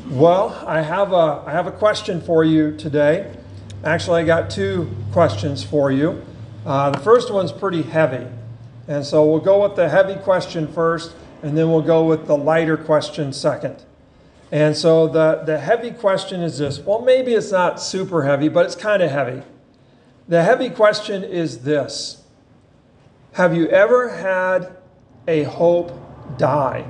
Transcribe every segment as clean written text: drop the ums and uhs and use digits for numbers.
Well, I have a question for you today. Actually, I got two questions for you. The first one's pretty heavy. And so we'll go with the heavy question first, and then we'll go with the lighter question second. And so the heavy question is this. Well, maybe it's not super heavy, but it's kind of heavy. The heavy question is this. Have you ever had a hope die?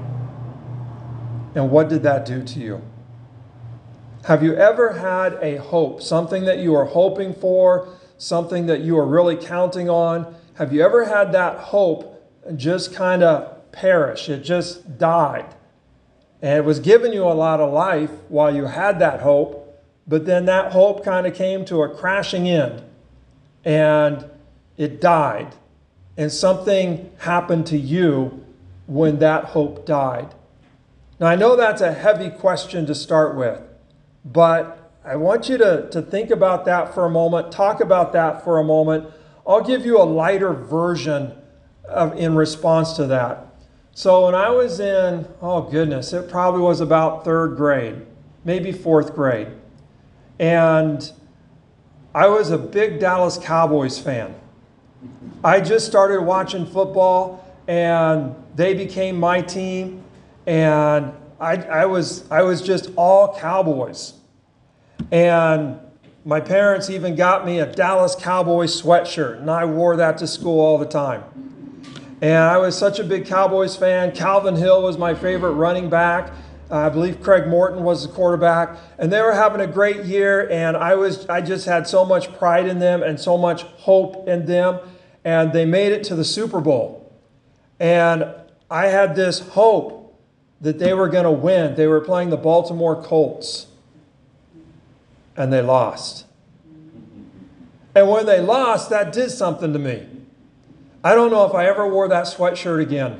And what did that do to you? Have you ever had a hope, something that you were hoping for, something that you were really counting on? Have you ever had that hope just kind of perish? It just died. And it was giving you a lot of life while you had that hope, but then that hope kind of came to a crashing end and it died. And something happened to you when that hope died. Now, I know that's a heavy question to start with, but I want you to think about that for a moment, talk about that for a moment. I'll give you a lighter version in response to that. So when I was in, it probably was about third grade, maybe fourth grade. And I was a big Dallas Cowboys fan. I just started watching football and they became my team. And I was just all Cowboys. And my parents even got me a Dallas Cowboys sweatshirt, and I wore that to school all the time. And I was such a big Cowboys fan. Calvin Hill was my favorite running back. I believe Craig Morton was the quarterback. And they were having a great year, and I just had so much pride in them and so much hope in them. And they made it to the Super Bowl. And I had this hope that they were going to win. They were playing the Baltimore Colts. And they lost. And when they lost, that did something to me. I don't know if I ever wore that sweatshirt again.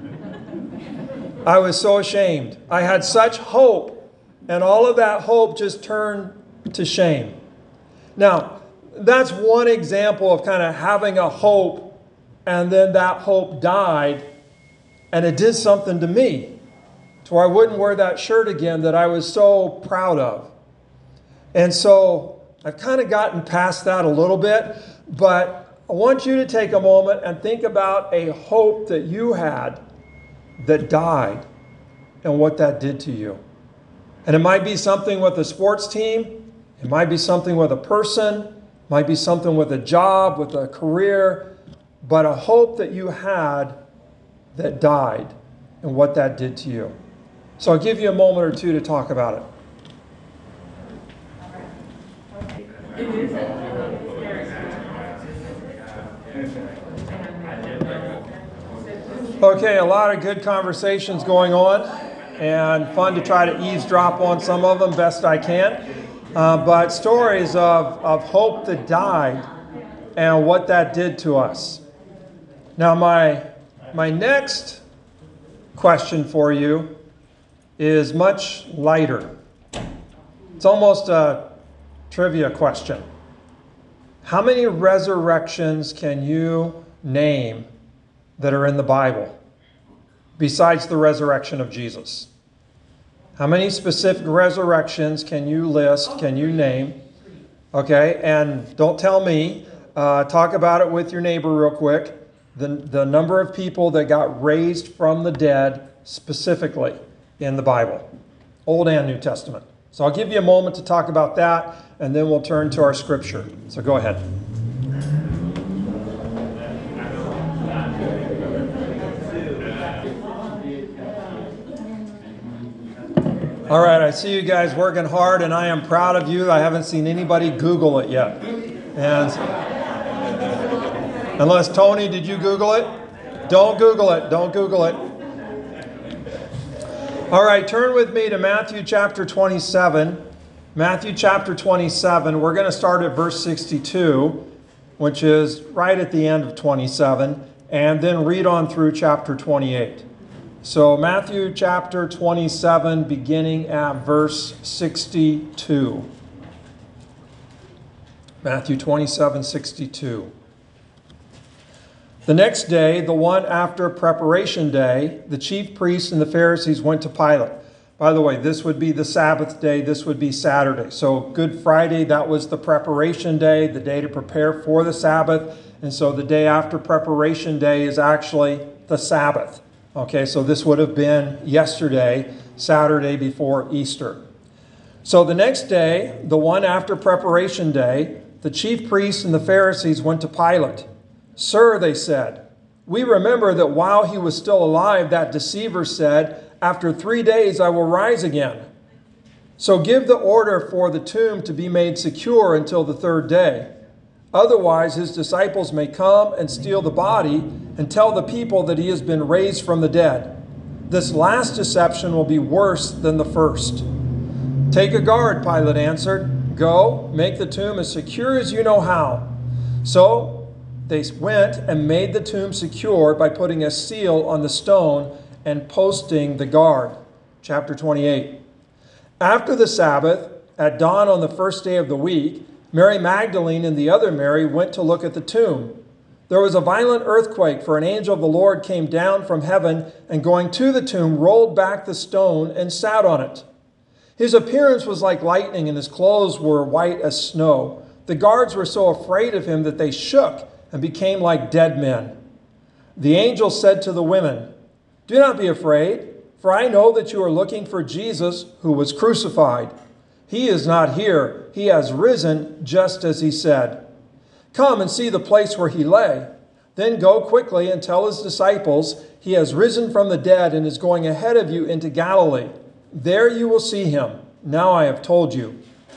I was so ashamed. I had such hope, and all of that hope just turned to shame. Now, that's one example of kind of having a hope, and then that hope died, and it did something to me to where I wouldn't wear that shirt again that I was so proud of. And so I've kind of gotten past that a little bit, but I want you to take a moment and think about a hope that you had that died and what that did to you. And it might be something with a sports team. It might be something with a person. It might be something with a job, with a career, but a hope that you had that died and what that did to you. So I'll give you a moment or two to talk about it. Okay, a lot of good conversations going on and fun to try to eavesdrop on some of them best I can. But stories of hope that died and what that did to us. Now my next question for you is much lighter. It's almost a trivia question. How many resurrections can you name that are in the Bible besides the resurrection of Jesus? How many specific resurrections can you list, can you name? Okay, and don't tell me. Talk about it with your neighbor real quick. The number of people that got raised from the dead specifically in the Bible, Old and New Testament. So I'll give you a moment to talk about that, and then we'll turn to our scripture. So go ahead. All right, I see you guys working hard, and I am proud of you. I haven't seen anybody Google it yet. And unless, Tony, did you Google it? Don't Google it. Don't Google it. All right, turn with me to Matthew chapter 27. Matthew chapter 27, we're going to start at verse 62, which is right at the end of 27, and then read on through chapter 28. So Matthew chapter 27, beginning at verse 62. Matthew 27, 62. The next day, the one after preparation day, the chief priests and the Pharisees went to Pilate. By the way, this would be the Sabbath day. This would be Saturday. So Good Friday, that was the preparation day, the day to prepare for the Sabbath. And so the day after preparation day is actually the Sabbath. Okay, so this would have been yesterday, Saturday before Easter. So the next day, the one after preparation day, the chief priests and the Pharisees went to Pilate. "Sir," they said, "we remember that while he was still alive, that deceiver said, 'After 3 days I will rise again.' So give the order for the tomb to be made secure until the 3rd day. Otherwise his disciples may come and steal the body and tell the people that he has been raised from the dead. This last deception will be worse than the first." "Take a guard," Pilate answered. "Go, make the tomb as secure as you know how." So they went and made the tomb secure by putting a seal on the stone and posting the guard. Chapter 28. After the Sabbath, at dawn on the 1st day of the week, Mary Magdalene and the other Mary went to look at the tomb. There was a violent earthquake, for an angel of the Lord came down from heaven and going to the tomb rolled back the stone and sat on it. His appearance was like lightning and his clothes were white as snow. The guards were so afraid of him that they shook and became like dead men. The angel said to the women, "Do not be afraid, for I know that you are looking for Jesus who was crucified. He is not here. He has risen just as he said. Come and see the place where he lay. Then go quickly and tell his disciples, he has risen from the dead and is going ahead of you into Galilee. There you will see him. Now I have told you."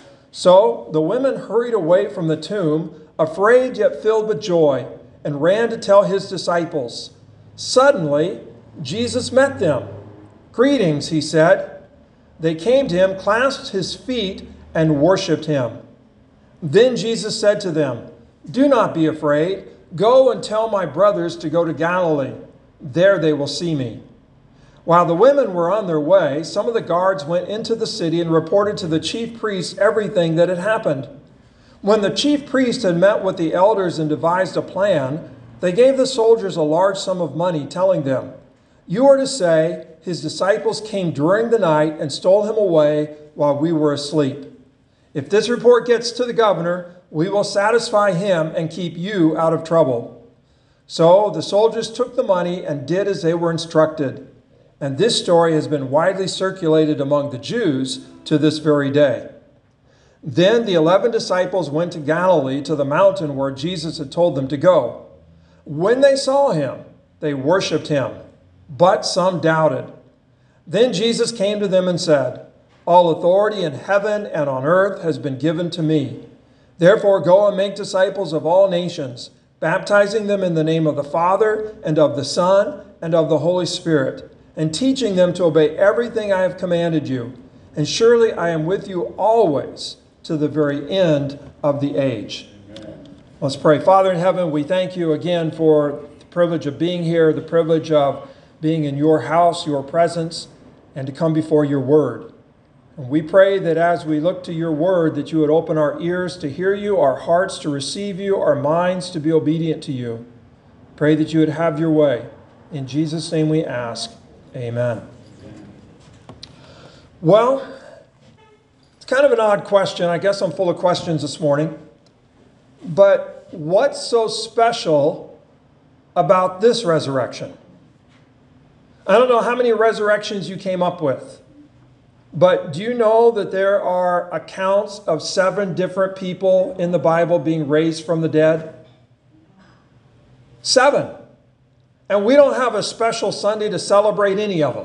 So the women hurried away from the tomb, afraid yet filled with joy, and ran to tell his disciples. Suddenly, Jesus met them. "Greetings," he said. They came to him, clasped his feet, and worshipped him. Then Jesus said to them, "Do not be afraid. Go and tell my brothers to go to Galilee. There they will see me." While the women were on their way, some of the guards went into the city and reported to the chief priests everything that had happened. When the chief priests had met with the elders and devised a plan, they gave the soldiers a large sum of money, telling them, "You are to say, 'His disciples came during the night and stole him away while we were asleep.' If this report gets to the governor, we will satisfy him and keep you out of trouble." So the soldiers took the money and did as they were instructed. And this story has been widely circulated among the Jews to this very day. Then the 11 disciples went to Galilee, to the mountain where Jesus had told them to go. When they saw him, they worshipped him, but some doubted. Then Jesus came to them and said, "All authority in heaven and on earth has been given to me. Therefore go and make disciples of all nations, baptizing them in the name of the Father and of the Son and of the Holy Spirit, and teaching them to obey everything I have commanded you. And surely I am with you always to the very end of the age." Amen. Let's pray. Father in heaven, we thank you again for the privilege of being here, the privilege of being in your house, your presence, and to come before your word. And we pray that as we look to your word, that you would open our ears to hear you, our hearts to receive you, our minds to be obedient to you. Pray that you would have your way. In Jesus' name we ask. Amen. Well, it's kind of an odd question. I guess I'm full of questions this morning. But what's so special about this resurrection? I don't know how many resurrections you came up with, but do you know that there are accounts of 7 different people in the Bible being raised from the dead? 7. And we don't have a special Sunday to celebrate any of them.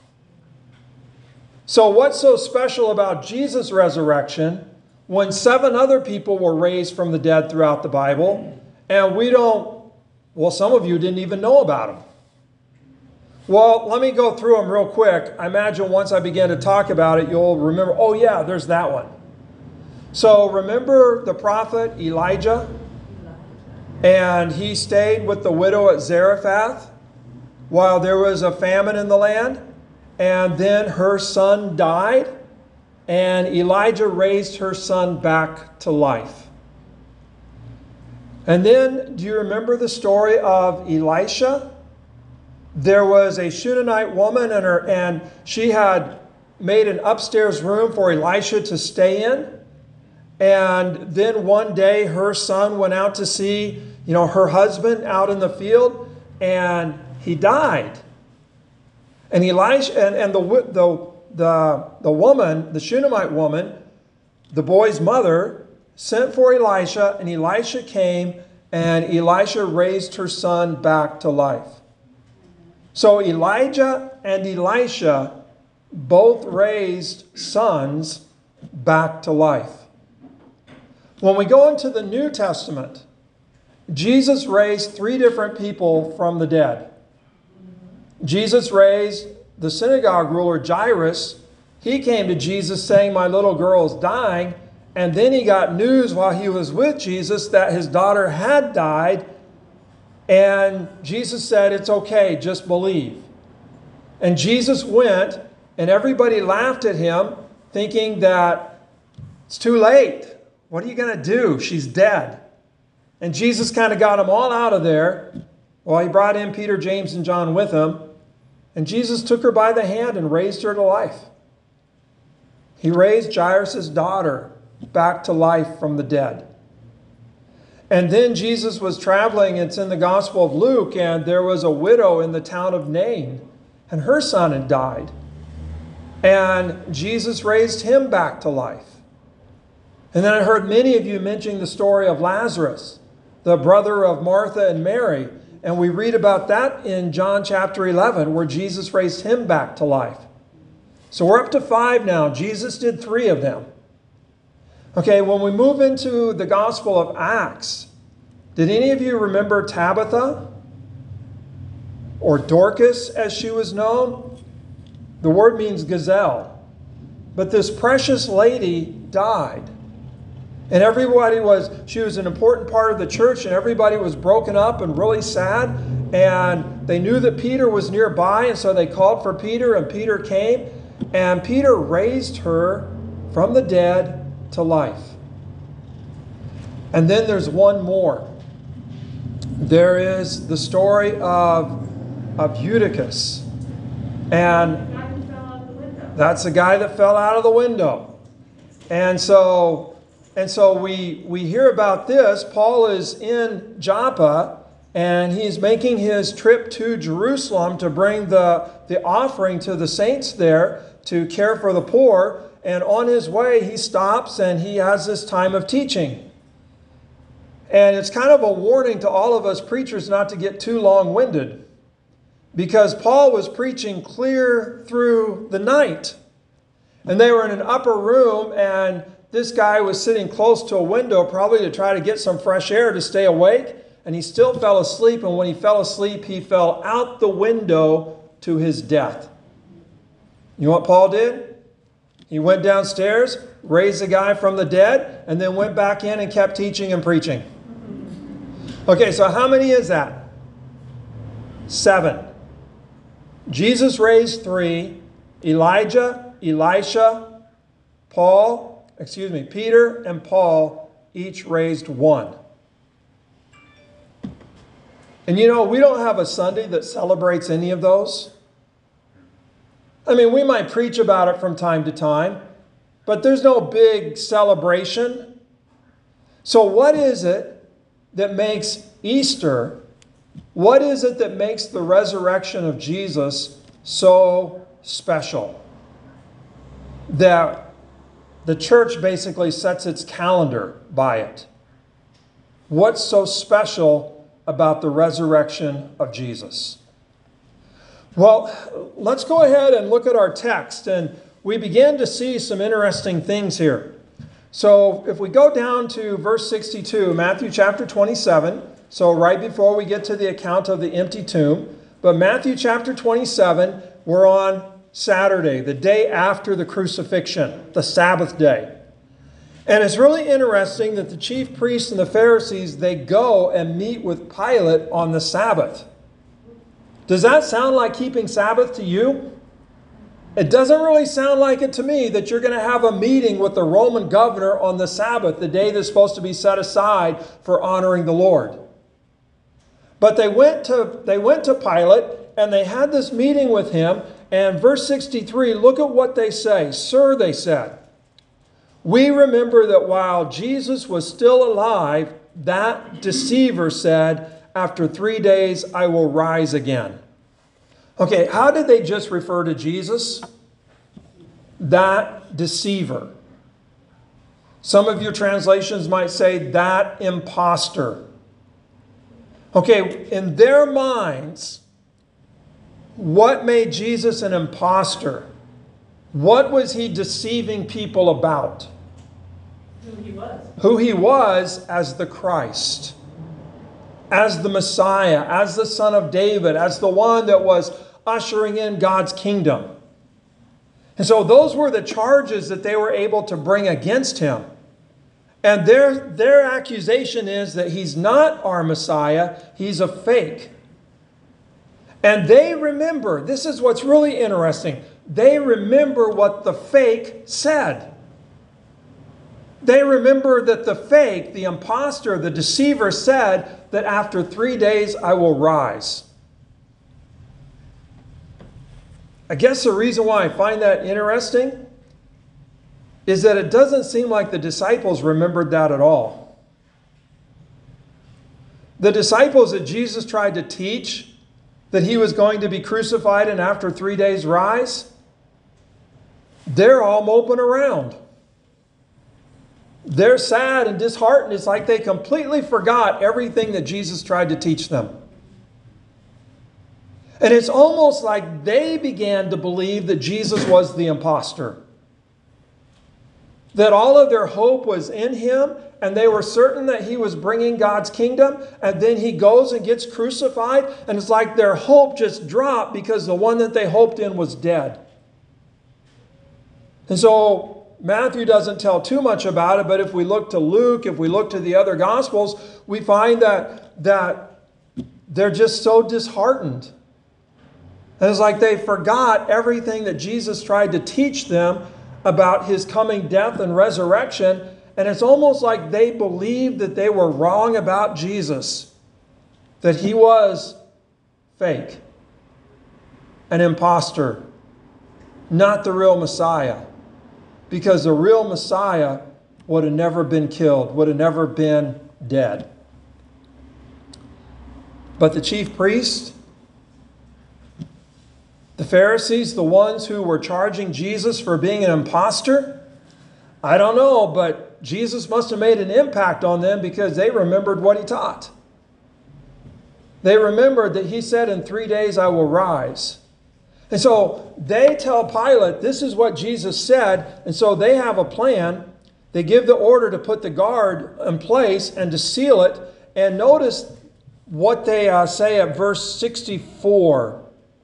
So what's so special about Jesus' resurrection when 7 other people were raised from the dead throughout the Bible, and we don't, well, some of you didn't even know about them? Well, let me go through them real quick. I imagine once I begin to talk about it, you'll remember, oh yeah, there's that one. So remember the prophet Elijah? And he stayed with the widow at Zarephath while there was a famine in the land. And then her son died. And Elijah raised her son back to life. And then, do you remember the story of Elisha? There was a Shunammite woman and she had made an upstairs room for Elisha to stay in. And then one day her son went out to see, her husband out in the field, and he died. And Elisha and the woman, the Shunammite woman, the boy's mother, sent for Elisha, and Elisha came, and Elisha raised her son back to life. So Elijah and Elisha both raised sons back to life. When we go into the New Testament, Jesus raised 3 different people from the dead. Jesus raised the synagogue ruler Jairus. He came to Jesus saying, "My little girl is dying." And then he got news while he was with Jesus that his daughter had died. And Jesus said, "It's okay, just believe." And Jesus went, and everybody laughed at him, thinking that it's too late. What are you going to do? She's dead. And Jesus kind of got them all out of there. Well, he brought in Peter, James, and John with him. And Jesus took her by the hand and raised her to life. He raised Jairus' daughter back to life from the dead. And then Jesus was traveling, it's in the Gospel of Luke, and there was a widow in the town of Nain, and her son had died. And Jesus raised him back to life. And then I heard many of you mentioning the story of Lazarus, the brother of Martha and Mary. And we read about that in John chapter 11, where Jesus raised him back to life. So we're up to 5 now. Jesus did 3 of them. Okay, when we move into the Gospel of Acts, did any of you remember Tabitha? Or Dorcas, as she was known? The word means gazelle. But this precious lady died. And she was an important part of the church, and everybody was broken up and really sad. And they knew that Peter was nearby, and so they called for Peter, and Peter came. And Peter raised her from the dead to life. And then there's one more. There is the story of Eutychus. And that's the guy that fell out of the window. And so we hear about this. Paul is in Joppa, and he's making his trip to Jerusalem to bring the offering to the saints there to care for the poor. And on his way, he stops and he has this time of teaching. And it's kind of a warning to all of us preachers not to get too long-winded, because Paul was preaching clear through the night. And they were in an upper room, and this guy was sitting close to a window, probably to try to get some fresh air to stay awake. And he still fell asleep. And when he fell asleep, he fell out the window to his death. You know what Paul did? He went downstairs, raised the guy from the dead, and then went back in and kept teaching and preaching. Okay, so how many is that? 7. Jesus raised 3. Elijah, Elisha, Peter and Paul each raised 1. And we don't have a Sunday that celebrates any of those. I mean, we might preach about it from time to time, but there's no big celebration. So what is it that makes Easter, what is it that makes the resurrection of Jesus so special that the church basically sets its calendar by it? What's so special about the resurrection of Jesus? Well, let's go ahead and look at our text, and we begin to see some interesting things here. So if we go down to verse 62, Matthew chapter 27, so right before we get to the account of the empty tomb, but Matthew chapter 27, we're on Saturday, the day after the crucifixion, the Sabbath day. And it's really interesting that the chief priests and the Pharisees, they go and meet with Pilate on the Sabbath. Does that sound like keeping Sabbath to you? It doesn't really sound like it to me that you're going to have a meeting with the Roman governor on the Sabbath, the day that's supposed to be set aside for honoring the Lord. But they went to Pilate, and they had this meeting with him, And verse 63, look at what they say. Sir, they said, we remember that while Jesus was still alive, that deceiver said, after 3 days I will rise again. Okay, how did they just refer to Jesus? That deceiver. Some of your translations might say that impostor. Okay, in their minds, what made Jesus an impostor? What was he deceiving people about? Who he was. Who he was as the Christ, as the Messiah, as the Son of David, as the one that was ushering in God's kingdom. And so those were the charges that they were able to bring against him. And their accusation is that he's not our Messiah, he's a fake. And they remember, this is what's really interesting, they remember what the fake said. They remember that the fake, the impostor, the deceiver said that after 3 days I will rise. I guess the reason why I find that interesting is that it doesn't seem like the disciples remembered that at all. The disciples that Jesus tried to teach that he was going to be crucified and after 3 days rise, they're all moping around. They're sad and disheartened. It's like they completely forgot everything that Jesus tried to teach them. And it's almost like they began to believe that Jesus was the impostor. That all of their hope was in him, and they were certain that he was bringing God's kingdom, and then he goes and gets crucified, and it's like their hope just dropped because the one that they hoped in was dead. And so Matthew doesn't tell too much about it, but if we look to Luke, if we look to the other Gospels, we find that they're just so disheartened. And it's like they forgot everything that Jesus tried to teach them about his coming death and resurrection. And it's almost like they believed that they were wrong about Jesus, that he was fake, an imposter, not the real Messiah. Because the real Messiah would have never been killed, would have never been dead. But the chief priests, the Pharisees, the ones who were charging Jesus for being an imposter, I don't know, but Jesus must have made an impact on them because they remembered what he taught. They remembered that he said, in 3 days I will rise. And so they tell Pilate, this is what Jesus said. And so they have a plan. They give the order to put the guard in place and to seal it. And notice what they say at verse 64.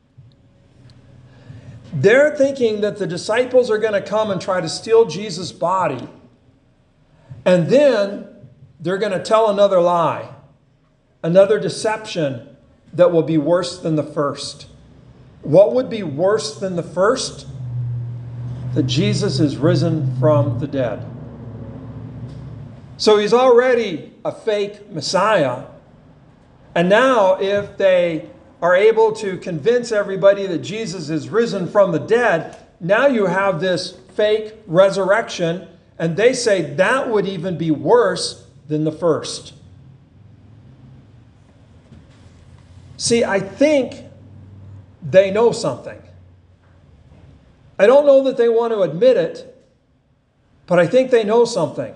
They're thinking that the disciples are going to come and try to steal Jesus' body. And then they're going to tell another lie, another deception that will be worse than the first. What would be worse than the first? That Jesus is risen from the dead. So he's already a fake Messiah. And now if they are able to convince everybody that Jesus is risen from the dead, now you have this fake resurrection, and they say that would even be worse than the first. See, I think they know something. I don't know that they want to admit it, but I think they know something.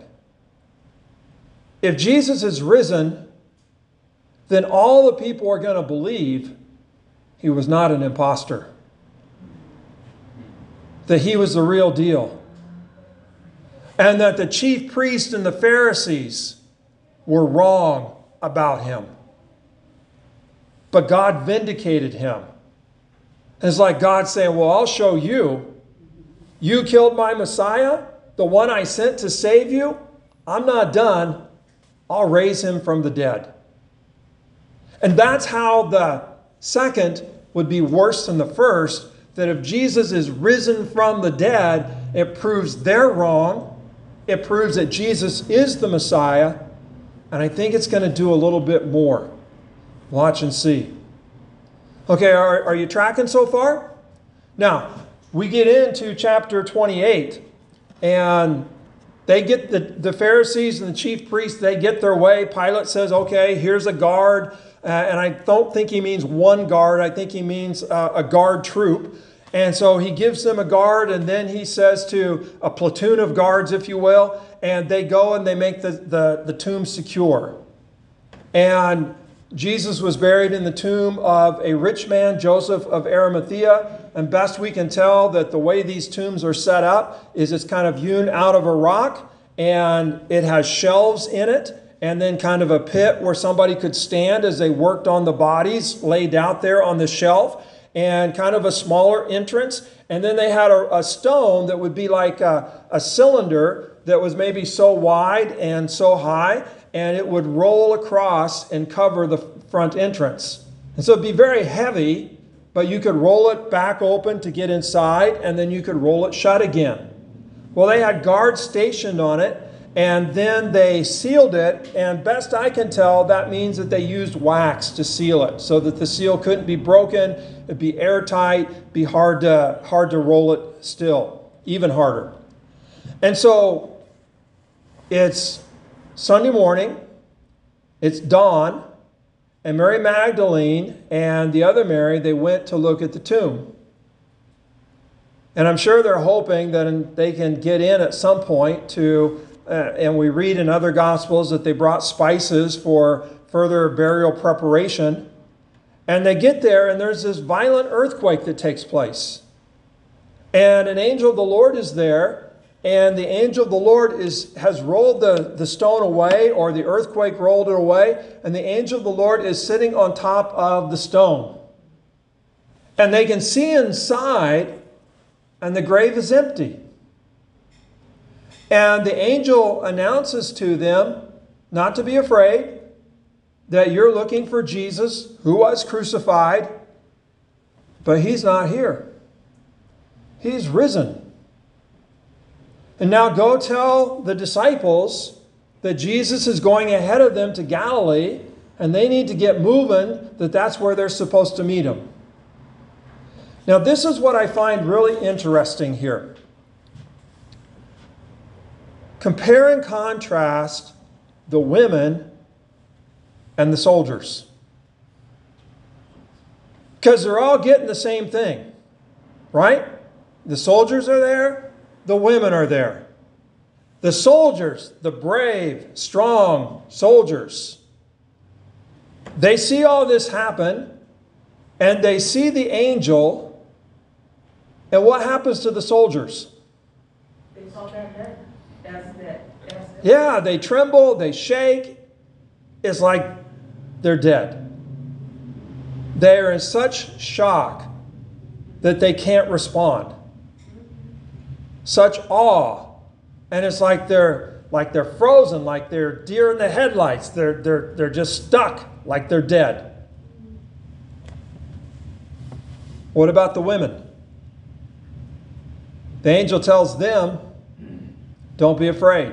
If Jesus is risen, then all the people are going to believe he was not an imposter, that he was the real deal, and that the chief priests and the Pharisees were wrong about him. But God vindicated him. It's like God saying, well, I'll show you. You killed my Messiah, the one I sent to save you. I'm not done. I'll raise him from the dead. And that's how the second would be worse than the first, that if Jesus is risen from the dead, it proves they're wrong. It proves that Jesus is the Messiah. And I think it's going to do a little bit more. Watch and see. Okay, are you tracking so far? Now, we get into chapter 28, and they get the Pharisees and the chief priests, they get their way. Pilate says, okay, here's a guard. And I don't think he means one guard. I think he means a guard troop. And so he gives them a guard, and then he says to a platoon of guards, if you will, and they go and they make the tomb secure. And Jesus was buried in the tomb of a rich man, Joseph of Arimathea. And best we can tell that the way these tombs are set up is it's kind of hewn out of a rock, and it has shelves in it, and then kind of a pit where somebody could stand as they worked on the bodies laid out there on the shelf, and kind of a smaller entrance. And then they had a stone that would be like a cylinder that was maybe so wide and so high, and it would roll across and cover the front entrance. And so it'd be very heavy, but you could roll it back open to get inside, and then you could roll it shut again. Well, they had guards stationed on it, and then they sealed it, and best I can tell, that means that they used wax to seal it so that the seal couldn't be broken, it'd be airtight, be hard to roll it still, even harder. And so it's Sunday morning, it's dawn, and Mary Magdalene and the other Mary, they went to look at the tomb. And I'm sure they're hoping that they can get in at some point to and we read in other Gospels that they brought spices for further burial preparation. And they get there, and there's this violent earthquake that takes place. And an angel of the Lord is there, and the angel of the Lord has rolled the stone away, or the earthquake rolled it away, and the angel of the Lord is sitting on top of the stone. And they can see inside, and the grave is empty. And the angel announces to them not to be afraid, that you're looking for Jesus who was crucified, but he's not here. He's risen. And now go tell the disciples that Jesus is going ahead of them to Galilee, and they need to get moving, that that's where they're supposed to meet him. Now, this is what I find really interesting here. Compare and contrast the women and the soldiers. Because they're all getting the same thing, right? The soldiers are there, the women are there. The soldiers, the brave, strong soldiers, they see all this happen, and they see the angel, and what happens to the soldiers? They saw that head. Yeah, they tremble, they shake. It's like they're dead. They're in such shock that they can't respond. Such awe. And it's like they're frozen, like they're deer in the headlights. They're just stuck, like they're dead. What about the women? The angel tells them, don't be afraid.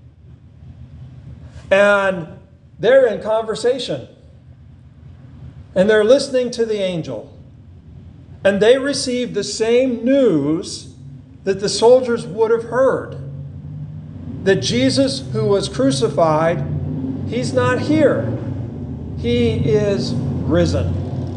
And they're in conversation. And they're listening to the angel. And they receive the same news that the soldiers would have heard. That Jesus, who was crucified, he's not here. He is risen.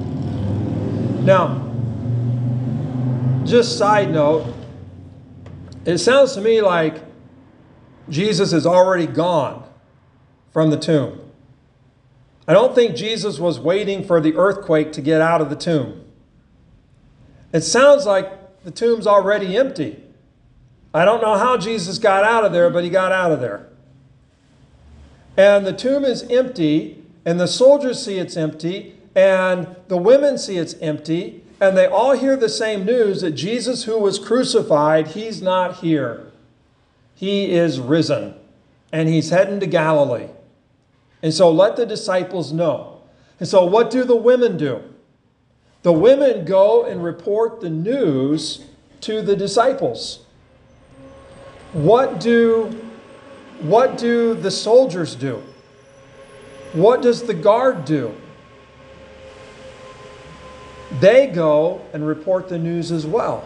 Now, just side note, it sounds to me like Jesus is already gone from the tomb. I don't think Jesus was waiting for the earthquake to get out of the tomb. It sounds like the tomb's already empty. I don't know how Jesus got out of there, but he got out of there. And the tomb is empty, and the soldiers see it's empty, and the women see it's empty, and they all hear the same news that Jesus, who was crucified, he's not here. He is risen, and he's heading to Galilee. And so let the disciples know. And so what do the women do? The women go and report the news to the disciples. What do the soldiers do? What does the guard do? they go and report the news as well.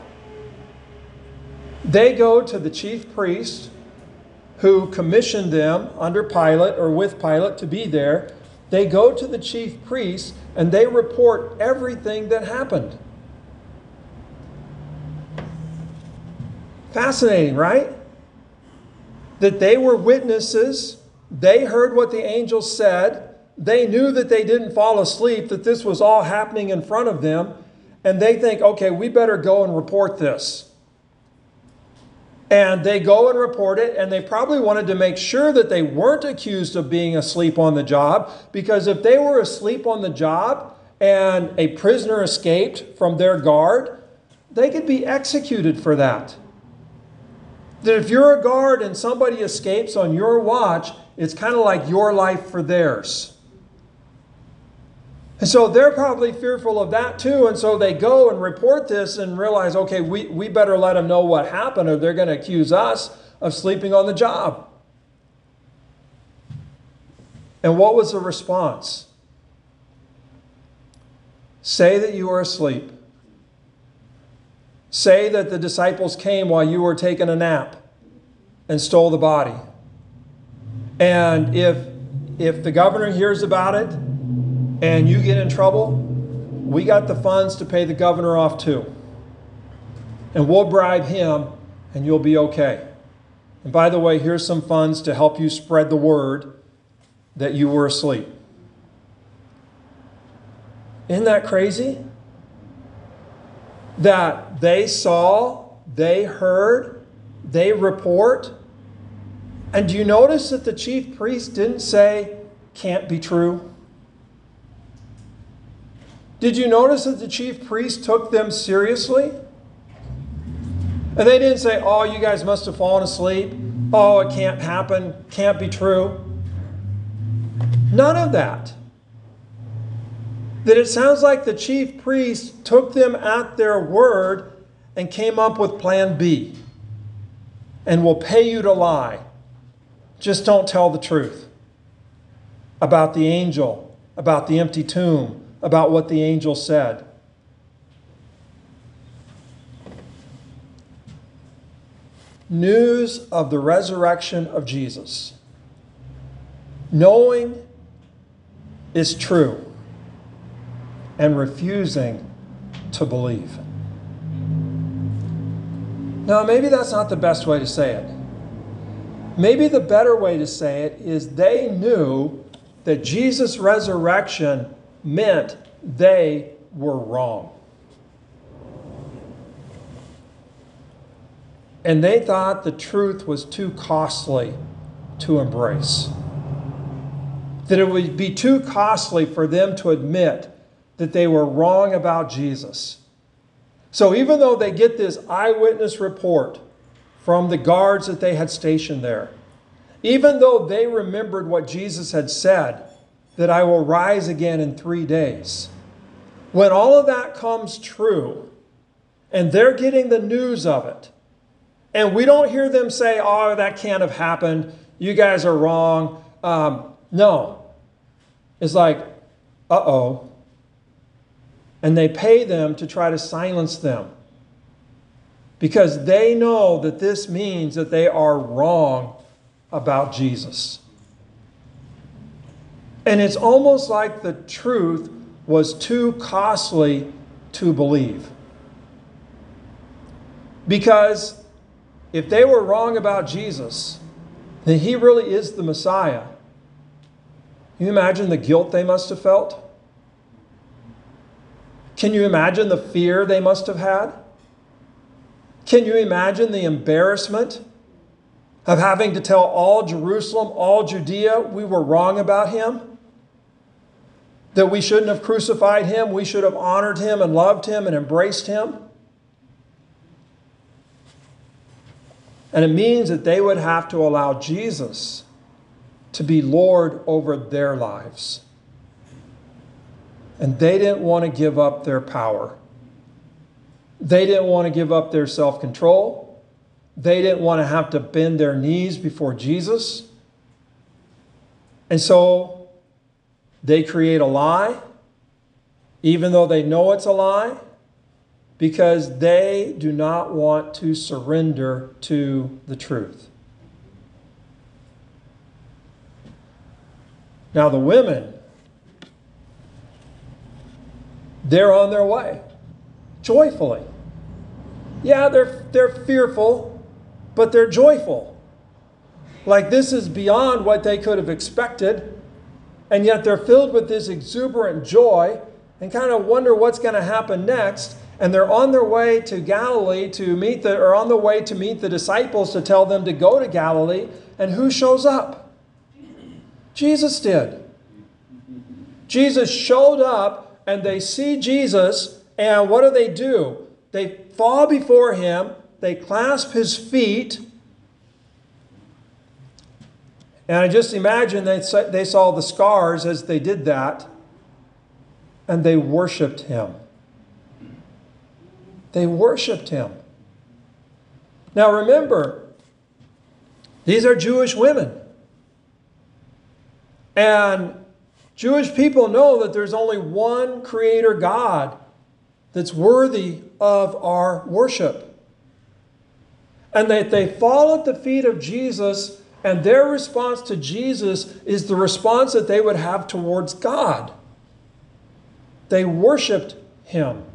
They go to the chief priest who commissioned them under Pilate or with Pilate to be there. They go to the chief priest and they report everything that happened. Fascinating, right? That they were witnesses. They heard what the angel said. They knew that they didn't fall asleep, that this was all happening in front of them. And they think, okay, we better go and report this. And they go and report it, and they probably wanted to make sure that they weren't accused of being asleep on the job, because if they were asleep on the job and a prisoner escaped from their guard, they could be executed for that. That if you're a guard and somebody escapes on your watch, it's kind of like your life for theirs. And so they're probably fearful of that too. And so they go and report this and realize, okay, we better let them know what happened, or they're going to accuse us of sleeping on the job. And what was the response? Say that you were asleep. Say that the disciples came while you were taking a nap and stole the body. And if the governor hears about it and you get in trouble, we got the funds to pay the governor off too. And we'll bribe him and you'll be okay. And by the way, here's some funds to help you spread the word that you were asleep. Isn't that crazy? That they saw, they heard, they report. And do you notice that the chief priest didn't say, can't be true? Did you notice that the chief priest took them seriously? And they didn't say, oh, you guys must have fallen asleep. Oh, it can't happen. Can't be true. None of that. That it sounds like the chief priest took them at their word and came up with plan B. And will pay you to lie. Just don't tell the truth about the angel, about the empty tomb, about what the angel said. News of the resurrection of Jesus, knowing is true and refusing to believe. Now, maybe that's not the best way to say it. Maybe the better way to say it is they knew that Jesus' resurrection meant they were wrong. And they thought the truth was too costly to embrace. That it would be too costly for them to admit that they were wrong about Jesus. So even though they get this eyewitness report from the guards that they had stationed there, even though they remembered what Jesus had said, that I will rise again in 3 days, when all of that comes true, and they're getting the news of it, and we don't hear them say, oh, that can't have happened, you guys are wrong. No. It's like, uh-oh. And they pay them to try to silence them. Because they know that this means that they are wrong about Jesus. And it's almost like the truth was too costly to believe. Because if they were wrong about Jesus, then he really is the Messiah. Can you imagine the guilt they must have felt? Can you imagine the fear they must have had? Can you imagine the embarrassment of having to tell all Jerusalem, all Judea, we were wrong about him? That we shouldn't have crucified him, we should have honored him and loved him and embraced him? And it means that they would have to allow Jesus to be Lord over their lives. And they didn't want to give up their power. They didn't want to give up their self-control. They didn't want to have to bend their knees before Jesus. And so they create a lie even though they know it's a lie, because they do not want to surrender to the truth. Now the women, they're on their way, joyfully. Yeah, they're fearful, but they're joyful. Like this is beyond what they could have expected, and yet they're filled with this exuberant joy and kind of wonder what's going to happen next. And they're on their way to Galilee on the way to meet the disciples to tell them to go to Galilee. And who shows up? Jesus did. Jesus showed up, and they see Jesus, and what do? They fall before him, they clasp his feet, and I just imagine they saw the scars as they did that, and they worshiped him. They worshiped him. Now remember, these are Jewish women. And Jewish people know that there's only one Creator God that's worthy of our worship. And that they fall at the feet of Jesus, and their response to Jesus is the response that they would have towards God. They worshiped him.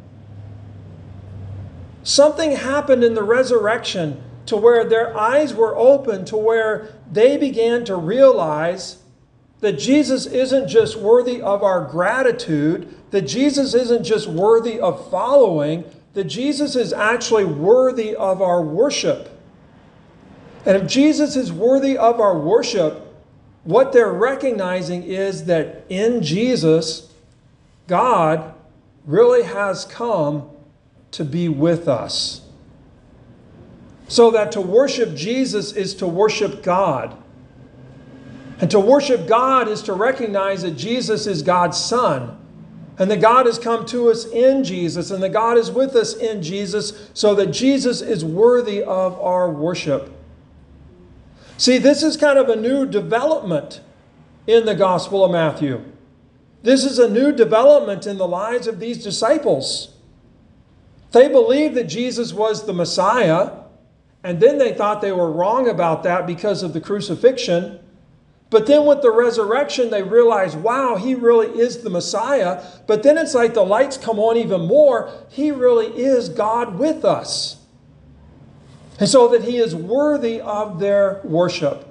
Something happened in the resurrection to where their eyes were open, to where they began to realize that Jesus isn't just worthy of our gratitude, that Jesus isn't just worthy of following, that Jesus is actually worthy of our worship. And if Jesus is worthy of our worship, what they're recognizing is that in Jesus, God really has come to be with us. So that to worship Jesus is to worship God. And to worship God is to recognize that Jesus is God's Son. And that God has come to us in Jesus. And that God is with us in Jesus. So that Jesus is worthy of our worship. See, this is kind of a new development in the Gospel of Matthew. This is a new development in the lives of these disciples. They believed that Jesus was the Messiah, and then they thought they were wrong about that because of the crucifixion. But then with the resurrection, they realized, wow, he really is the Messiah. But then it's like the lights come on even more. He really is God with us. And so that he is worthy of their worship.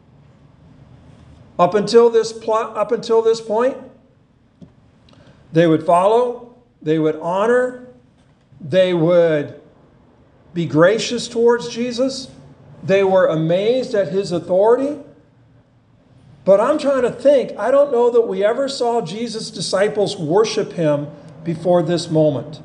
Up until this point, they would follow, they would honor, they would be gracious towards Jesus. They were amazed at his authority. But I'm trying to think, I don't know that we ever saw Jesus' disciples worship him before this moment.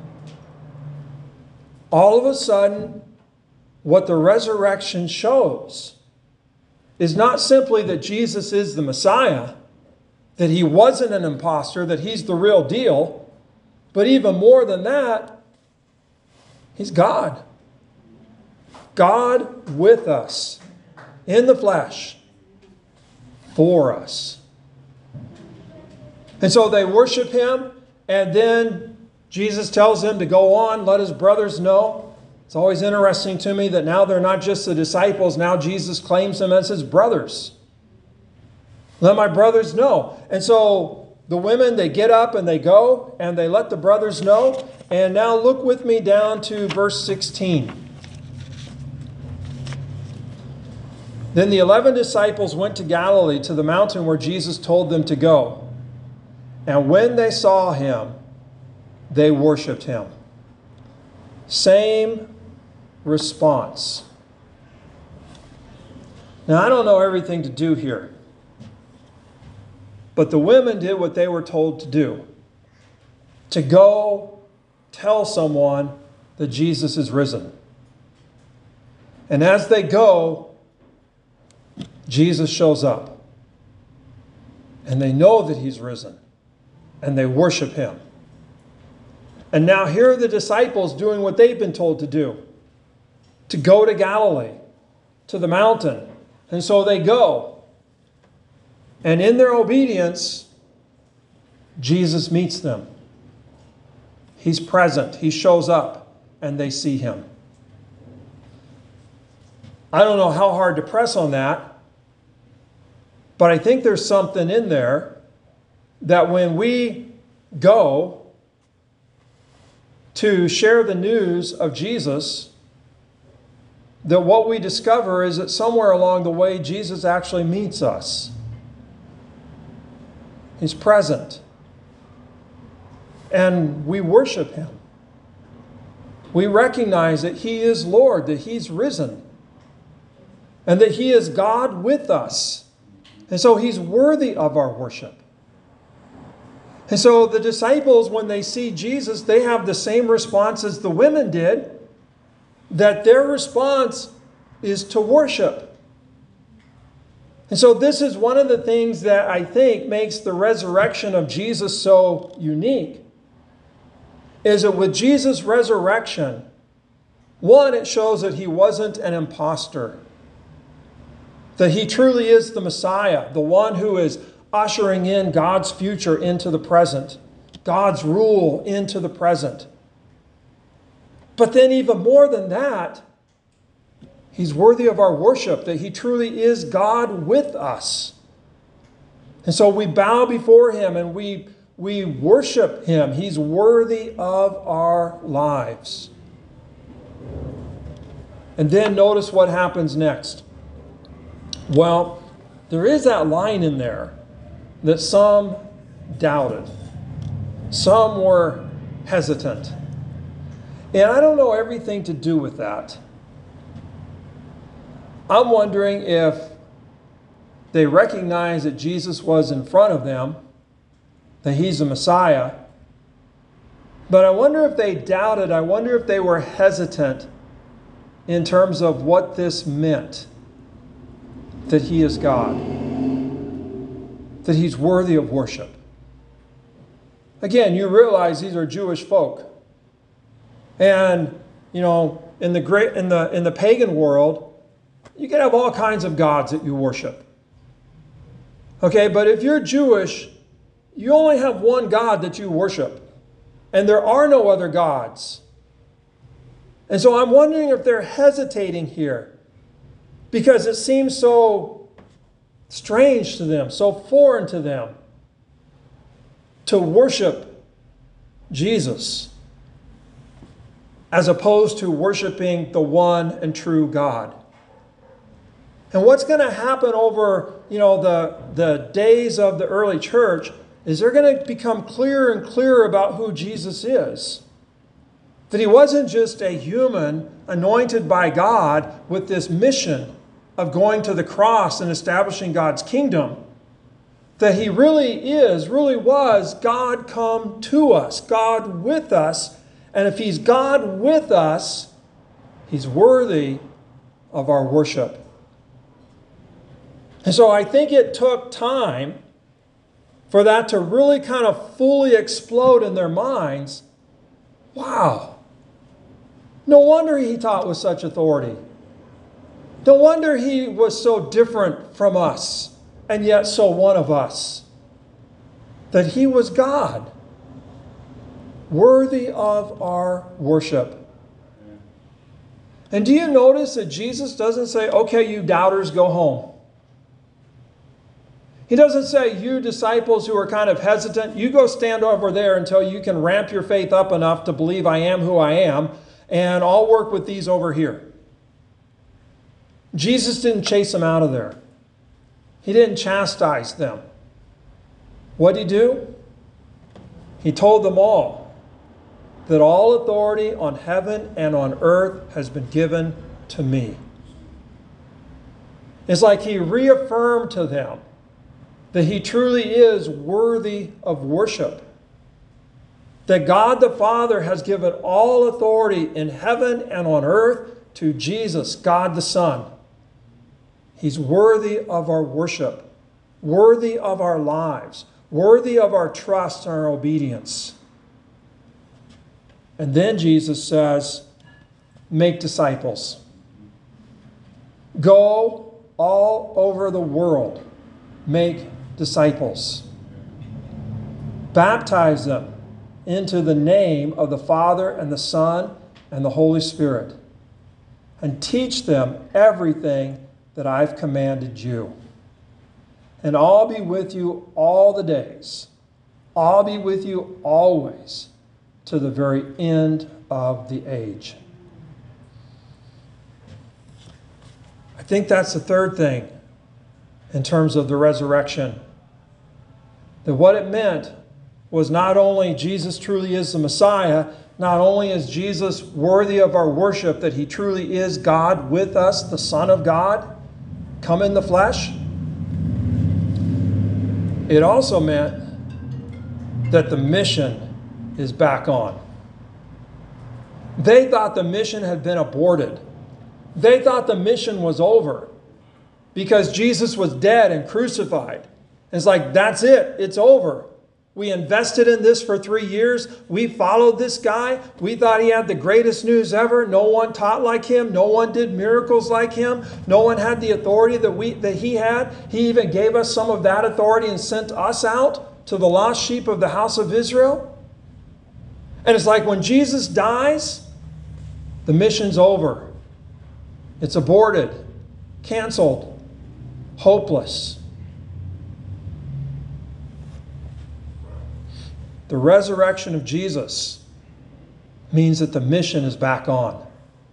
All of a sudden, what the resurrection shows is not simply that Jesus is the Messiah, that he wasn't an imposter, that he's the real deal, but even more than that, he's God. God with us in the flesh for us. And so they worship him, and then Jesus tells them to go on, let his brothers know. It's always interesting to me that now they're not just the disciples, now Jesus claims them as his brothers. Let my brothers know. And so the women, they get up and they go, and they let the brothers know. And now look with me down to verse 16. Then the 11 disciples went to Galilee, to the mountain where Jesus told them to go. And when they saw him, they worshiped him. Same response. Now, I don't know everything to do here. But the women did what they were told to do. To go tell someone that Jesus is risen. And as they go, Jesus shows up. And they know that he's risen. And they worship him. And now here are the disciples doing what they've been told to do. To go to Galilee, to the mountain. And so they go. And in their obedience, Jesus meets them. He's present. He shows up and they see him. I don't know how hard to press on that, but I think there's something in there that when we go to share the news of Jesus, that what we discover is that somewhere along the way, Jesus actually meets us. He's present. And we worship him. We recognize that he is Lord, that he's risen, and that he is God with us. And so he's worthy of our worship. And so the disciples, when they see Jesus, they have the same response as the women did, that their response is to worship. And so this is one of the things that I think makes the resurrection of Jesus so unique, is that with Jesus' resurrection, one, it shows that he wasn't an imposter, that he truly is the Messiah, the one who is ushering in God's future into the present, God's rule into the present. But then even more than that, he's worthy of our worship, that he truly is God with us. And so we bow before him and we worship him. He's worthy of our lives. And then notice what happens next. Well, there is that line in there that some doubted. Some were hesitant. And I don't know everything to do with that. I'm wondering if they recognized that Jesus was in front of them, that he's the Messiah. But I wonder if they doubted, I wonder if they were hesitant in terms of what this meant, that he is God, that he's worthy of worship. Again, you realize these are Jewish folk. And, you know, in the pagan world, you can have all kinds of gods that you worship. Okay, but if you're Jewish, you only have one God that you worship. And there are no other gods. And so I'm wondering if they're hesitating here, because it seems so strange to them, so foreign to them, to worship Jesus as opposed to worshiping the one and true God. And what's going to happen over, the days of the early church is they're going to become clearer and clearer about who Jesus is. That he wasn't just a human anointed by God with this mission of going to the cross and establishing God's kingdom. That he really was God come to us, God with us. And if he's God with us, he's worthy of our worship. And so I think it took time for that to really kind of fully explode in their minds. Wow. No wonder he taught with such authority. No wonder he was so different from us, and yet so one of us. That he was God, worthy of our worship. And do you notice that Jesus doesn't say, okay, you doubters, go home. He doesn't say, you disciples who are kind of hesitant, you go stand over there until you can ramp your faith up enough to believe I am who I am, and I'll work with these over here. Jesus didn't chase them out of there. He didn't chastise them. What did he do? He told them all that all authority on heaven and on earth has been given to me. It's like he reaffirmed to them that he truly is worthy of worship. That God the Father has given all authority in heaven and on earth to Jesus, God the Son. He's worthy of our worship, worthy of our lives, worthy of our trust and our obedience. And then Jesus says, make disciples. Go all over the world. Make disciples. Baptize them into the name of the Father and the Son and the Holy Spirit, and teach them everything that I've commanded you. And I'll be with you all the days. I'll be with you always to the very end of the age. I think that's the third thing in terms of the resurrection. That what it meant was not only Jesus truly is the Messiah, not only is Jesus worthy of our worship, that he truly is God with us, the Son of God, come in the flesh. It also meant that the mission is back on. They thought the mission had been aborted. They thought the mission was over because Jesus was dead and crucified. It's like, that's it. It's over. We invested in this for 3 years. We followed this guy. We thought he had the greatest news ever. No one taught like him. No one did miracles like him. No one had the authority that he had. He even gave us some of that authority and sent us out to the lost sheep of the house of Israel. And it's like when Jesus dies, the mission's over. It's aborted, canceled, hopeless. The resurrection of Jesus means that the mission is back on.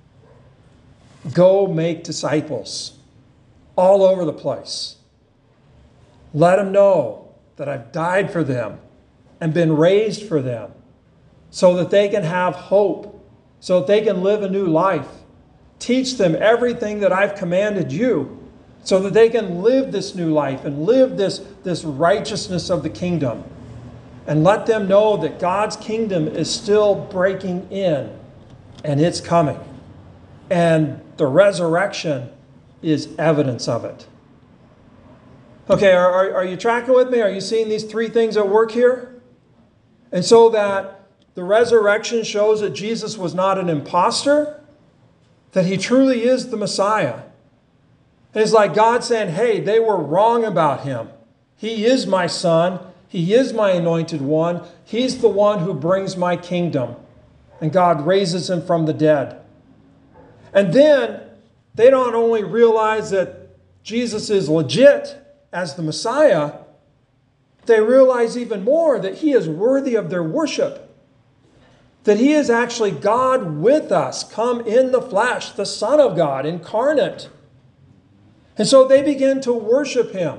Go make disciples all over the place. Let them know that I've died for them and been raised for them so that they can have hope, so that they can live a new life. Teach them everything that I've commanded you so that they can live this new life and live this righteousness of the kingdom. And let them know that God's kingdom is still breaking in and it's coming. And the resurrection is evidence of it. Okay, are you tracking with me? Are you seeing these three things at work here? And so that the resurrection shows that Jesus was not an imposter, that he truly is the Messiah. And it's like God saying, hey, they were wrong about him. He is my son. He is my anointed one. He's the one who brings my kingdom. And God raises him from the dead. And then they don't only realize that Jesus is legit as the Messiah, they realize even more that he is worthy of their worship. That he is actually God with us, come in the flesh, the Son of God, incarnate. And so they begin to worship him.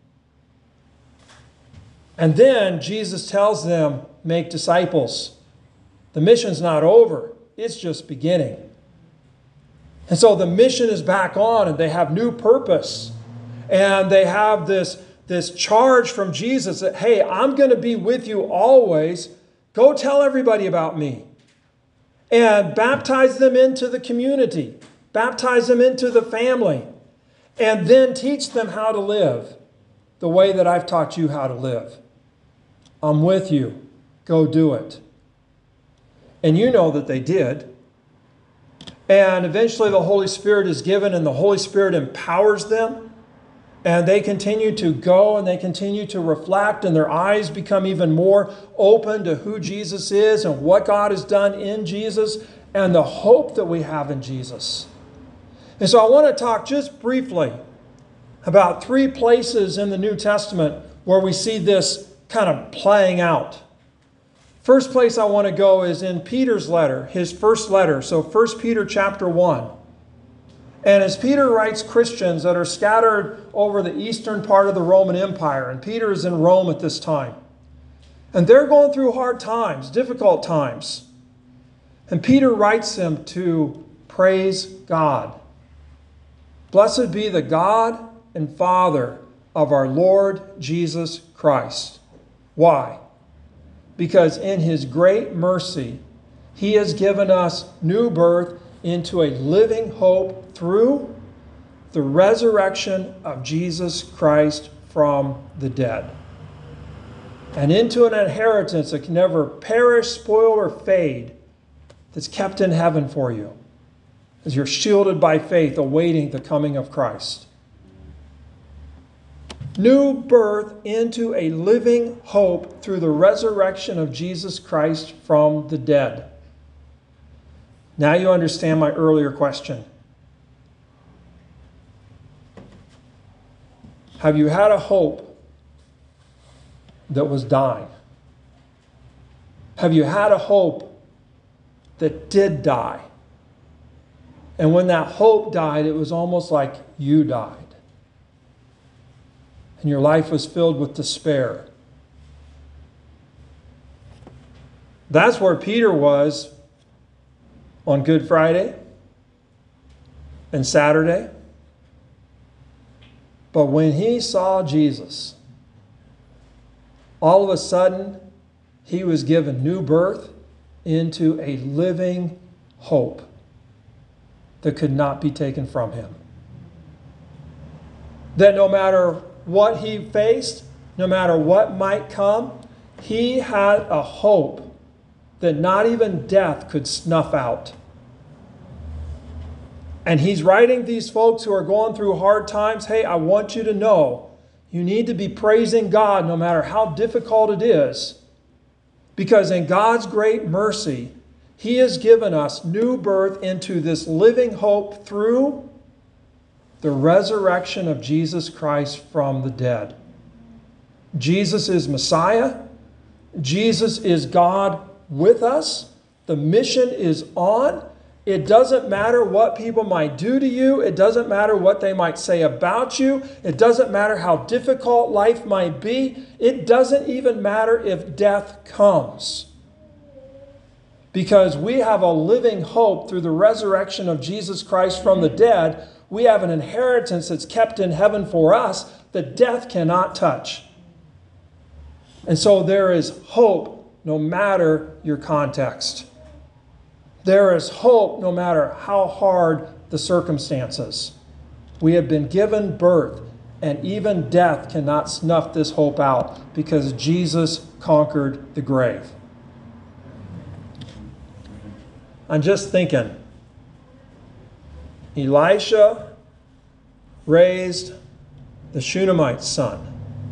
And then Jesus tells them, make disciples. The mission's not over. It's just beginning. And so the mission is back on and they have new purpose. And they have this charge from Jesus that, hey, I'm going to be with you always. Go tell everybody about me. And baptize them into the community. Baptize them into the family. And then teach them how to live the way that I've taught you how to live. I'm with you. Go do it. And you know that they did. And eventually the Holy Spirit is given and the Holy Spirit empowers them. And they continue to go and they continue to reflect and their eyes become even more open to who Jesus is and what God has done in Jesus and the hope that we have in Jesus. And so I want to talk just briefly about 3 places in the New Testament where we see this kind of playing out. First place I want to go is in Peter's letter, his first letter. So 1 Peter chapter 1. And as Peter writes Christians that are scattered over the eastern part of the Roman Empire, and Peter is in Rome at this time, and they're going through hard times, difficult times. And Peter writes them to praise God. Blessed be the God and Father of our Lord Jesus Christ. Why? Because in his great mercy, he has given us new birth into a living hope through the resurrection of Jesus Christ from the dead. And into an inheritance that can never perish, spoil, or fade, that's kept in heaven for you, as you're shielded by faith, awaiting the coming of Christ. New birth into a living hope through the resurrection of Jesus Christ from the dead. Now you understand my earlier question. Have you had a hope that was dying? Have you had a hope that did die? And when that hope died, it was almost like you died. And your life was filled with despair. That's where Peter was on Good Friday and Saturday. But when he saw Jesus, all of a sudden, he was given new birth into a living hope that could not be taken from him. That no matter what he faced, no matter what might come, he had a hope that not even death could snuff out. And he's writing these folks who are going through hard times, hey, I want you to know, you need to be praising God no matter how difficult it is. Because in God's great mercy, he has given us new birth into this living hope through the resurrection of Jesus Christ from the dead. Jesus is Messiah. Jesus is God with us. The mission is on. It doesn't matter what people might do to you. It doesn't matter what they might say about you. It doesn't matter how difficult life might be. It doesn't even matter if death comes. Because we have a living hope through the resurrection of Jesus Christ from the dead. We have an inheritance that's kept in heaven for us that death cannot touch. And so there is hope no matter your context. There is hope no matter how hard the circumstances. We have been given birth, and even death cannot snuff this hope out because Jesus conquered the grave. I'm just thinking, Elisha raised the Shunammite's son.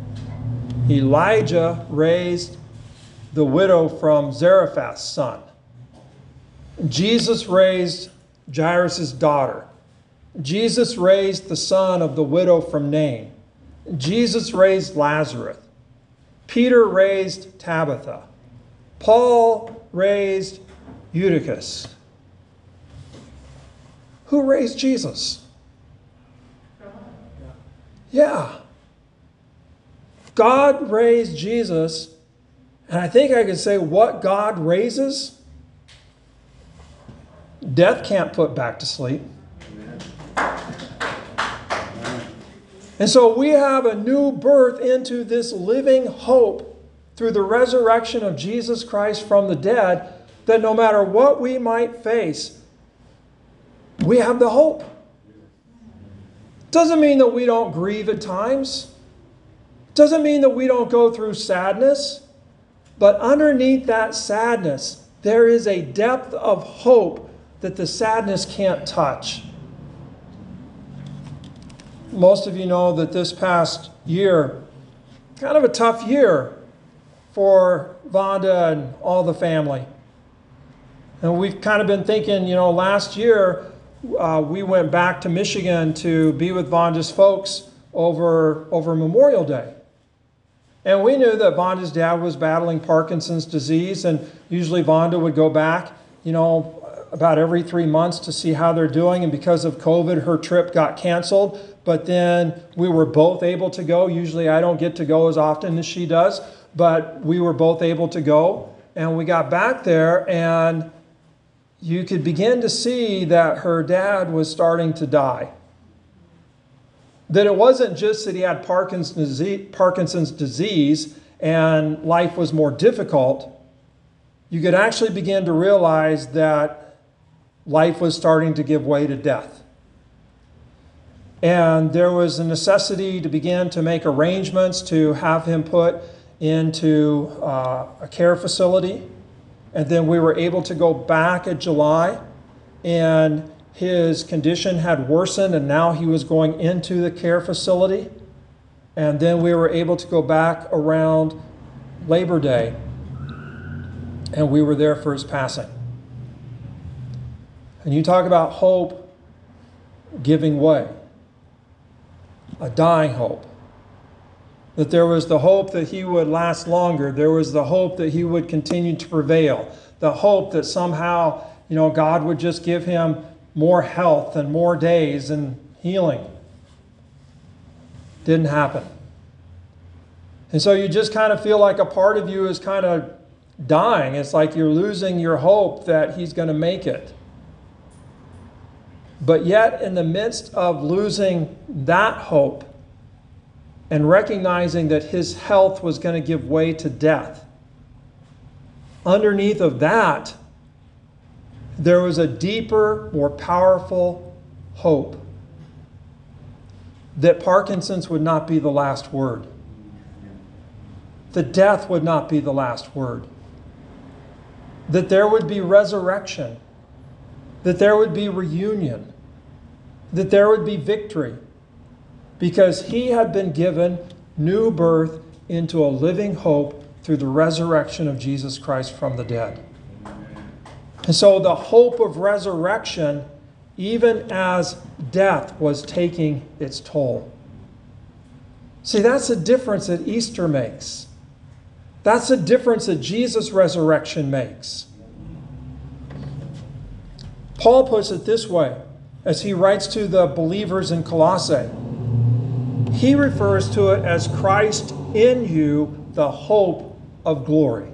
Elijah raised the widow from Zarephath's son. Jesus raised Jairus' daughter. Jesus raised the son of the widow from Nain. Jesus raised Lazarus. Peter raised Tabitha. Paul raised Eutychus. Who raised Jesus? Yeah. God raised Jesus, and I think I could say what God raises, death can't put back to sleep. And so we have a new birth into this living hope through the resurrection of Jesus Christ from the dead, that no matter what we might face, we have the hope. Doesn't mean that we don't grieve at times. Doesn't mean that we don't go through sadness. But underneath that sadness, there is a depth of hope that the sadness can't touch. Most of you know that this past year, kind of a tough year for Vonda and all the family. And we've kind of been thinking, last year we went back to Michigan to be with Vonda's folks over Memorial Day. And we knew that Vonda's dad was battling Parkinson's disease, and usually Vonda would go back, about every 3 months to see how they're doing. And because of COVID, her trip got canceled. But then we were both able to go. Usually I don't get to go as often as she does, but we were both able to go. And we got back there, and you could begin to see that her dad was starting to die. That it wasn't just that he had Parkinson's disease and life was more difficult. You could actually begin to realize that life was starting to give way to death. And there was a necessity to begin to make arrangements to have him put into a care facility. And then we were able to go back in July, and his condition had worsened, and now he was going into the care facility. And then we were able to go back around Labor Day, and we were there for his passing. And you talk about hope giving way, a dying hope. That there was the hope that he would last longer. There was the hope that he would continue to prevail. The hope that somehow, God would just give him more health and more days and healing. Didn't happen. And so you just kind of feel like a part of you is kind of dying. It's like you're losing your hope that he's going to make it. But yet, in the midst of losing that hope and recognizing that his health was going to give way to death, underneath of that, there was a deeper, more powerful hope that Parkinson's would not be the last word. That death would not be the last word. That there would be resurrection. That there would be reunion. That there would be victory. Because he had been given new birth into a living hope through the resurrection of Jesus Christ from the dead. And so the hope of resurrection, even as death was taking its toll. See, that's the difference that Easter makes. That's the difference that Jesus' resurrection makes. Paul puts it this way as he writes to the believers in Colossae. He refers to it as Christ in you, the hope of glory.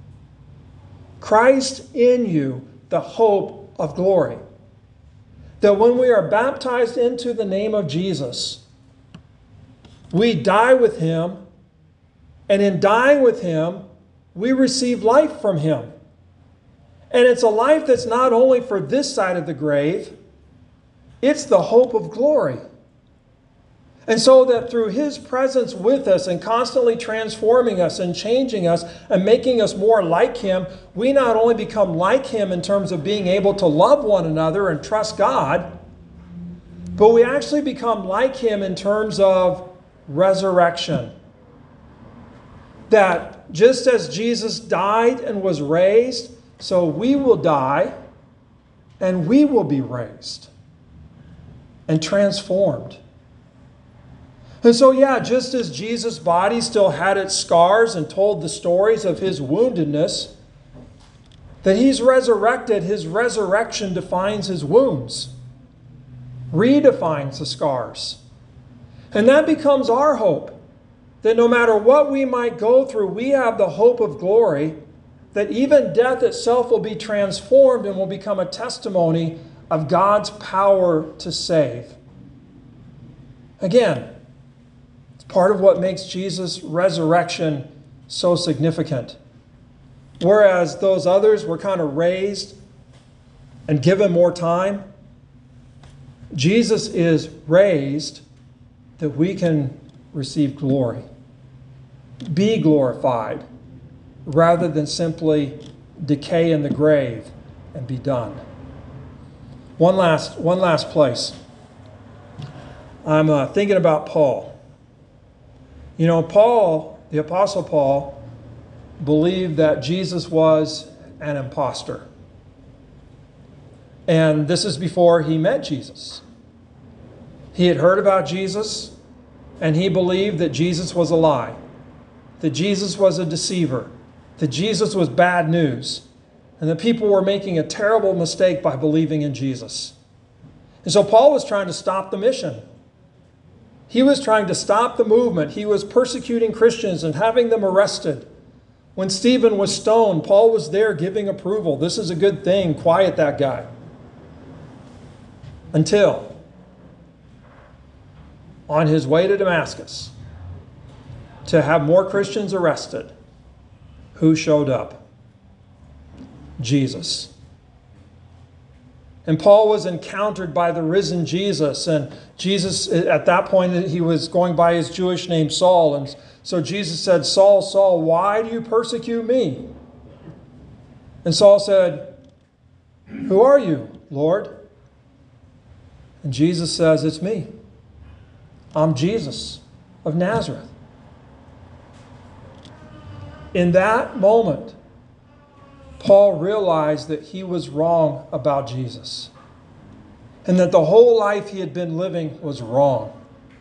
Christ in you, the hope of glory. That when we are baptized into the name of Jesus, we die with him, and in dying with him, we receive life from him. And it's a life that's not only for this side of the grave, it's the hope of glory. And so that through his presence with us and constantly transforming us and changing us and making us more like him, we not only become like him in terms of being able to love one another and trust God, but we actually become like him in terms of resurrection. That just as Jesus died and was raised, so we will die and we will be raised and transformed. And so, just as Jesus' body still had its scars and told the stories of his woundedness, that he's resurrected, his resurrection defines his wounds, redefines the scars. And that becomes our hope, that no matter what we might go through, we have the hope of glory, that even death itself will be transformed and will become a testimony of God's power to save. Again, part of what makes Jesus' resurrection so significant. Whereas those others were kind of raised and given more time, Jesus is raised that we can receive glory, be glorified, rather than simply decay in the grave and be done. One last place. I'm thinking about Paul. Paul, the Apostle Paul, believed that Jesus was an imposter. And this is before he met Jesus. He had heard about Jesus, and he believed that Jesus was a lie, that Jesus was a deceiver, that Jesus was bad news, and that people were making a terrible mistake by believing in Jesus. And so Paul was trying to stop the mission. He was trying to stop the movement. He was persecuting Christians and having them arrested. When Stephen was stoned, Paul was there giving approval. This is a good thing. Quiet that guy. Until, on his way to Damascus, to have more Christians arrested, who showed up? Jesus. And Paul was encountered by the risen Jesus. And Jesus, at that point, he was going by his Jewish name Saul. And so Jesus said, "Saul, Saul, why do you persecute me?" And Saul said, "Who are you, Lord?" And Jesus says, "It's me. I'm Jesus. of Nazareth. In that moment, Paul realized that he was wrong about Jesus and that the whole life he had been living was wrong.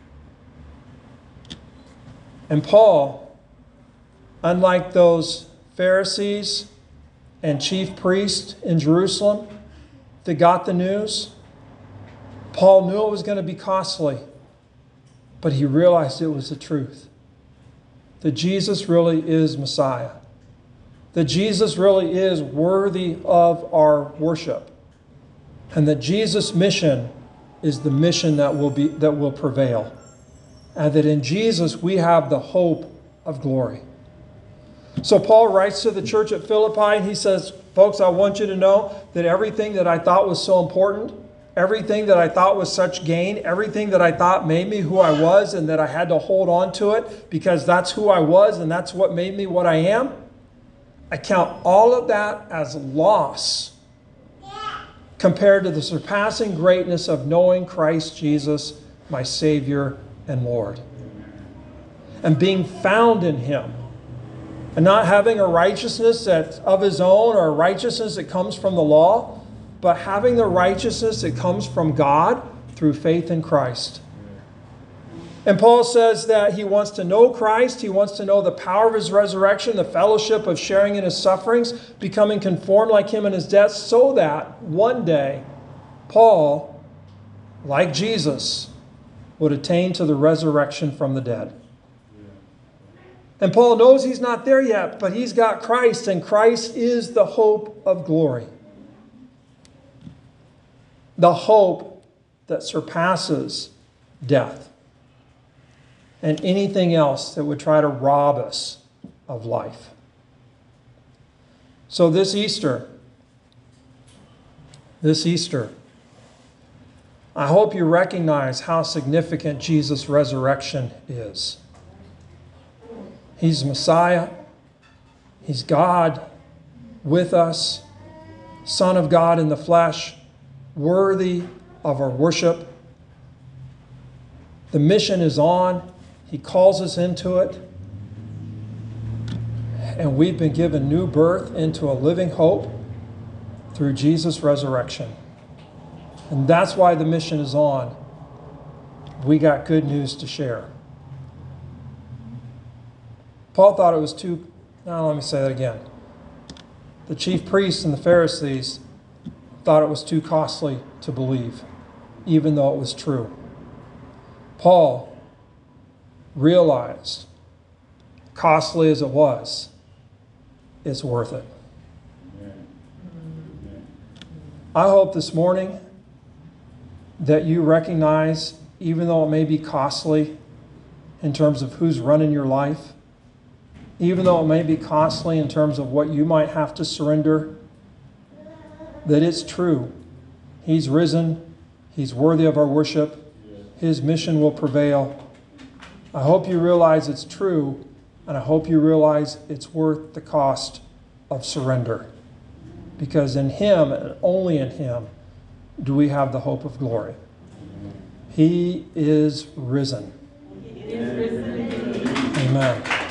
And Paul, unlike those Pharisees and chief priests in Jerusalem that got the news, Paul knew it was going to be costly, but he realized it was the truth. That Jesus really is Messiah. That Jesus really is worthy of our worship. And that Jesus' mission is the mission that will prevail. And that in Jesus we have the hope of glory. So Paul writes to the church at Philippi and he says, folks, I want you to know that everything that I thought was so important, everything that I thought was such gain, everything that I thought made me who I was and that I had to hold on to it because that's who I was and that's what made me what I am, I count all of that as loss compared to the surpassing greatness of knowing Christ Jesus, my Savior and Lord. And being found in Him. And not having a righteousness that's of his own or a righteousness that comes from the law, but having the righteousness that comes from God through faith in Christ. And Paul says that he wants to know Christ. He wants to know the power of His resurrection, the fellowship of sharing in His sufferings, becoming conformed like Him in His death, so that one day Paul, like Jesus, would attain to the resurrection from the dead. And Paul knows he's not there yet, but he's got Christ, and Christ is the hope of glory. The hope that surpasses death and anything else that would try to rob us of life. So this Easter, I hope you recognize how significant Jesus' resurrection is. He's Messiah. He's God with us, Son of God in the flesh, worthy of our worship. The mission is on. He calls us into it. And we've been given new birth into a living hope through Jesus' resurrection. And that's why the mission is on. We got good news to share. Paul thought it was let me say that again. The chief priests and the Pharisees thought it was too costly to believe, even though it was true. Paul realized, costly as it was, it's worth it. I hope this morning that you recognize, even though it may be costly in terms of who's running your life, even though it may be costly in terms of what you might have to surrender, that it's true. He's risen. He's worthy of our worship. His mission will prevail. I hope you realize it's true, and I hope you realize it's worth the cost of surrender. Because in Him, and only in Him, do we have the hope of glory. He is risen. He is risen. Amen.